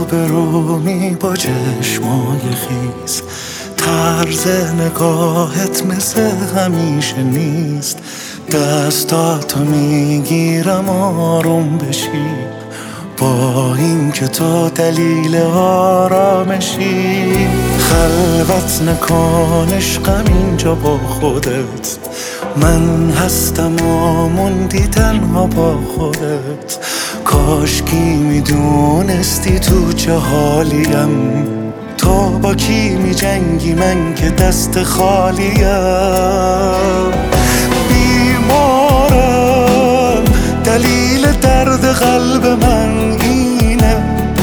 به رومی با چشمای خیز، طرز نگاهت مثل همیشه نیست. دستاتو میگیرم آروم بشی، با این که تو دلیل آرامشی. خلوت نکن عشقم اینجا با خودت، من هستم و موندی تنها با خودت. کاشکی میدونستی تو چه حالیم، تو با کی میجنگی من که دست خالیم. بیمارم دلیل درد قلب من اینه،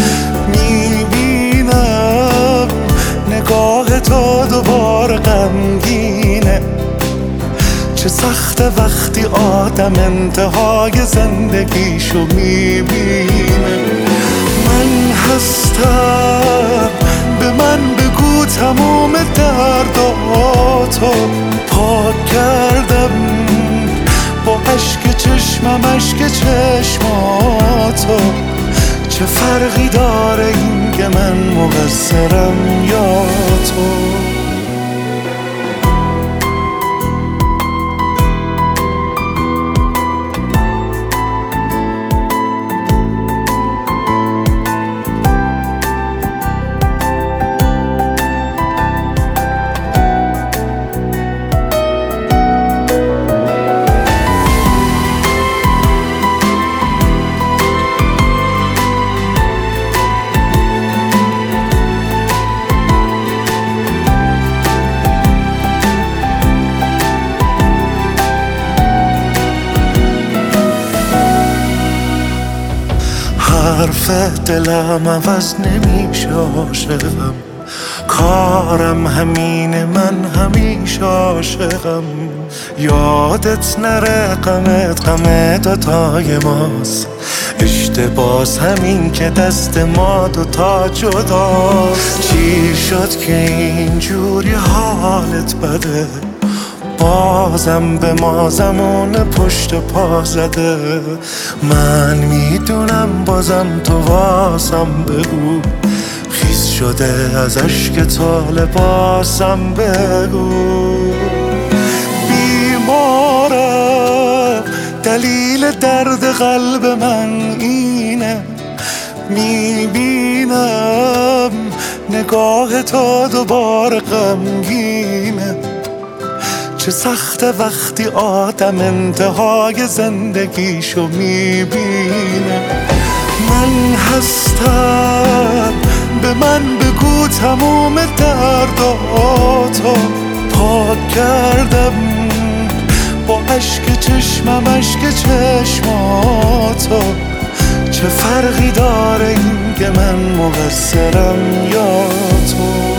میبینم نگاه تو دوباره غمگینه. چه سخته وقتی آدم انتهای زندگیشو میبینه. من هستم، به من بگو تموم درداتو. پاک کردم با اشک چشمم اشک چشماتو. چه فرقی داره این که من مقصرم یا تو؟ حرف دلم عوض نمیشه عاشقم، کارم همینه من همیشه عاشقم. یادت نره غمت غم دوتای ماست، اشتباس همین که دست ما دوتا جداست. چی شد که اینجوری حالت بده، بازم به ما زمان پشت پا زده. من میدونم بازم تو واسم بگو، خیس شده از اشک تو لباسم بگو. بیمارم دلیل درد قلب من اینه، میبینم نگاه تو دوباره غمگینه. چه سخته وقتی آدم انتهای زندگیشو میبینه. من هستم، به من بگو تموم درداتو. پاک کردم با اشک چشمم اشک چشماتو. چه فرقی داره این که من مقصرم یا تو؟